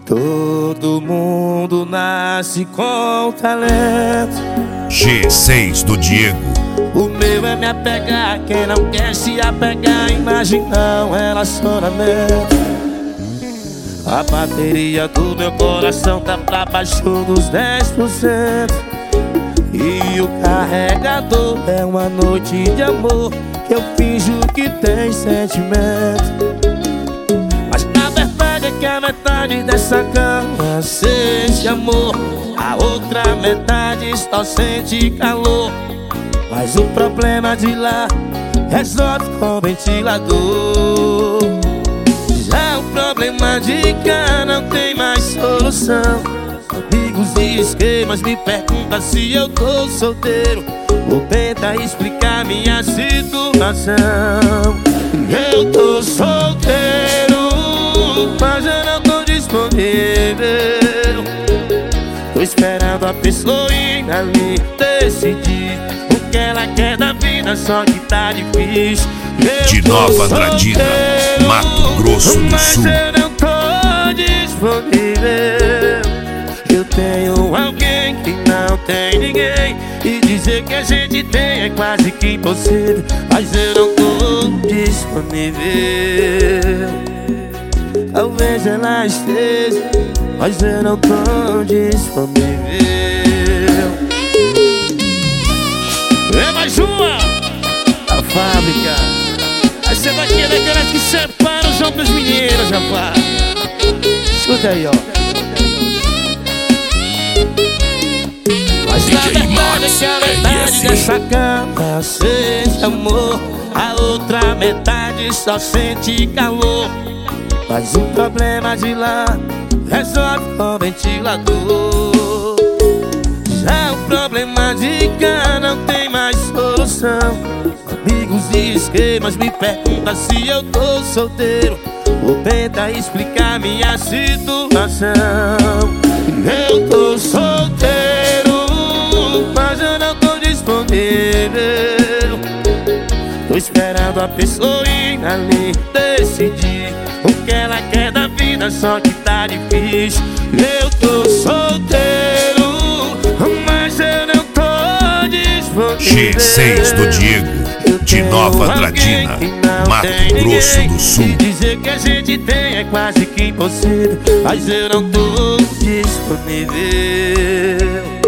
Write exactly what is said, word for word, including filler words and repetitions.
Todo mundo nasce com talento. G seis do Diego. O meu é me apegar, quem não quer se apegar, imaginar um relacionamento. A bateria do meu coração tá pra baixo dos dez por cento. E o carregador é uma noite de amor que eu finjo que tem sentimento. Mas na verdade é que a metade dessa cama sente amor, a outra metade só sente calor. Mas o problema de lá resolve com ventilador. Já o problema de cá não tem mais solução. Amigos e esquemas me perguntam se eu tô solteiro. Vou tentar explicar minha situação. Eu tô solteiro, mas eu não tô disponível. Tô esperando a pessoa ir ali decidir o que ela quer da vida, só que tá difícil. Eu De Nova Andradina, Mato Grosso do mas Sul. eu não tô disponível. Eu tenho alguém que não tem ninguém, e dizer que a gente tem é quase que impossível. Mas eu não tô disponível. Talvez ela esteja, mas eu não tô disponível. É mais uma a fábrica. Aí você vai querer aquelas que separam os homens das meninas, rapaz. Escuta aí, ó. Mas na verdade é que a metade dessa cama sente amor, a outra metade só sente calor. Mas o problema de lá resolve com ventilador. Já o problema de cá não tem mais solução. Amigos e esquemas me perguntam se eu tô solteiro. Vou tentar explicar minha situação. Eu tô solteiro, mas eu não tô disponível. Tô esperando a pessoa ir ali decidir o que ela quer da vida, só que tá difícil. Eu tô solteiro, mas eu não tô disponível. G seis do Diego, de Nova Andradina, Mato Grosso do Sul. E dizer que a gente tem é quase que impossível, mas eu não tô disponível.